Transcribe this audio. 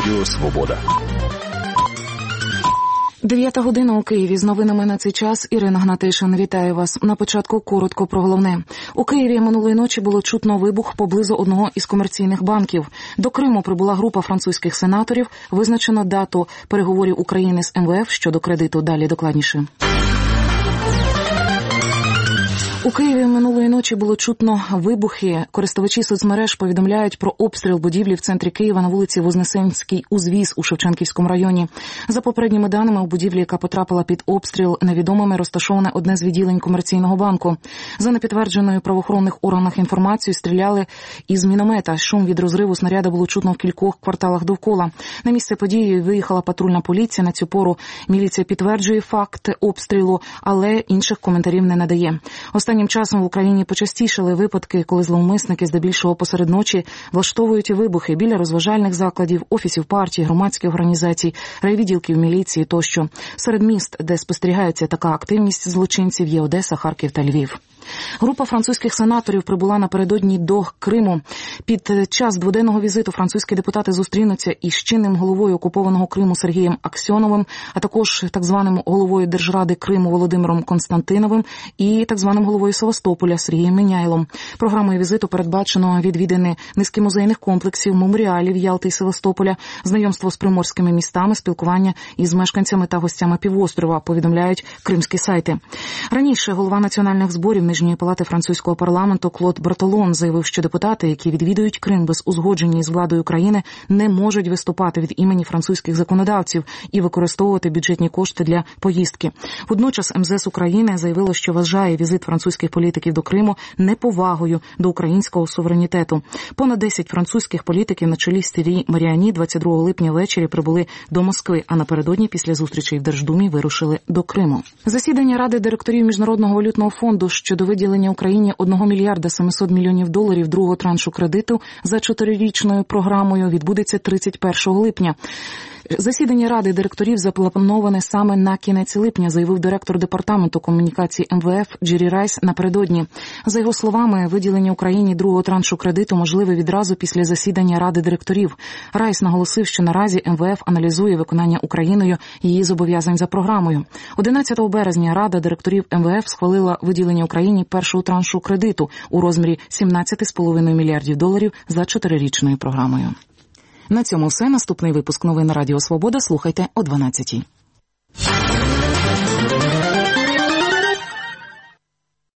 Радіо Свобода. 9 година у Києві. З новинами на цей час Ірина Гнатишин. Вітаю вас. На початку коротко про головне. У Києві минулої ночі було чутно вибух поблизу одного із комерційних банків. До Криму прибула група французьких сенаторів. Визначено дату переговорів України з МВФ щодо кредиту. Далі докладніше. У Києві минулої ночі було чутно вибухи. Користувачі соцмереж повідомляють про обстріл будівлі в центрі Києва на вулиці Вознесенській узвіз у Шевченківському районі. За попередніми даними, у будівлі, яка потрапила під обстріл невідомими, розташоване одне з відділень комерційного банку. За непідтвердженою в правоохоронних органах інформацією, стріляли із міномета. Шум від розриву снаряда було чутно в кількох кварталах довкола. На місце події виїхала патрульна поліція. На цю пору міліція підтверджує факт обстрілу, але інших коментарів не надає. Останнім часом в Україні почастішали випадки, коли зловмисники здебільшого посеред ночі влаштовують вибухи біля розважальних закладів, офісів партій, громадських організацій, райвідділків міліції тощо. Серед міст, де спостерігається така активність злочинців, є Одеса, Харків та Львів. Група французьких сенаторів прибула напередодні до Криму. Під час дводенного візиту французькі депутати зустрінуться із чинним головою окупованого Криму Сергієм Аксьоновим, а також так званим головою Держради Криму Володимиром Константиновим і так званим головою Севастополя Сергієм Міняйлом. Програмою візиту передбачено відвідини низки музейних комплексів, меморіалів Ялти і Севастополя, знайомство з приморськими містами, спілкування із мешканцями та гостями півострова, повідомляють кримські сайти. Раніше голова національних зборів Нижньої палати французького парламенту Клод Бартолон заявив, що депутати, які відвідують Крим без узгодження із владою країни, не можуть виступати від імені французьких законодавців і використовувати бюджетні кошти для поїздки. Водночас МЗС України заявило, що вважає візит французьких політиків до Криму неповагою до українського суверенітету. Понад 10 французьких політиків на чолі з Тєррі Маріані 22 липня ввечері прибули до Москви, а напередодні після зустрічей в Держдумі вирушили до Криму. Засідання Ради директорів Міжнародного валютного фонду щодо виділення Україні 1 мільярда 700 мільйонів доларів другого траншу кредиту за 4-річною програмою відбудеться 31 липня. Засідання Ради директорів заплановане саме на кінець липня, заявив директор департаменту комунікації МВФ Джері Райс напередодні. За його словами, виділення Україні другого траншу кредиту можливе відразу після засідання Ради директорів. Райс наголосив, що наразі МВФ аналізує виконання Україною її зобов'язань за програмою. 11 березня Рада директорів МВФ схвалила виділення Україні першого траншу кредиту у розмірі 17,5 мільярдів доларів за 4-річною програмою. На цьому все. Наступний випуск новин на Радіо Свобода слухайте о 12-й.